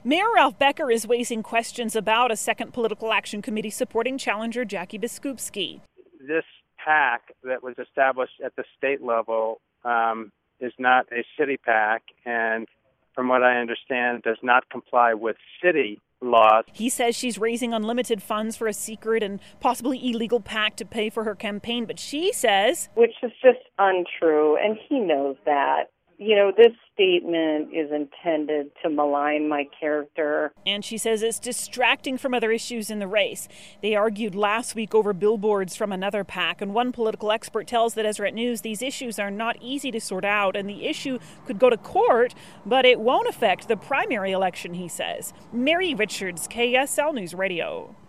Mayor Ralph Becker is raising questions about a second political action committee supporting challenger Jackie Biskupski. This PAC that was established at the state level is not a city PAC, and from what I understand, does not comply with city laws. He says she's raising unlimited funds for a secret and possibly illegal PAC to pay for her campaign, but she says... Which is just untrue, and he knows that. You know, this statement is intended to malign my character. And she says it's distracting from other issues in the race. They argued last week over billboards from another PAC, and one political expert tells the Deseret News these issues are not easy to sort out, and the issue could go to court, but it won't affect the primary election, he says. Mary Richards, KSL News Radio.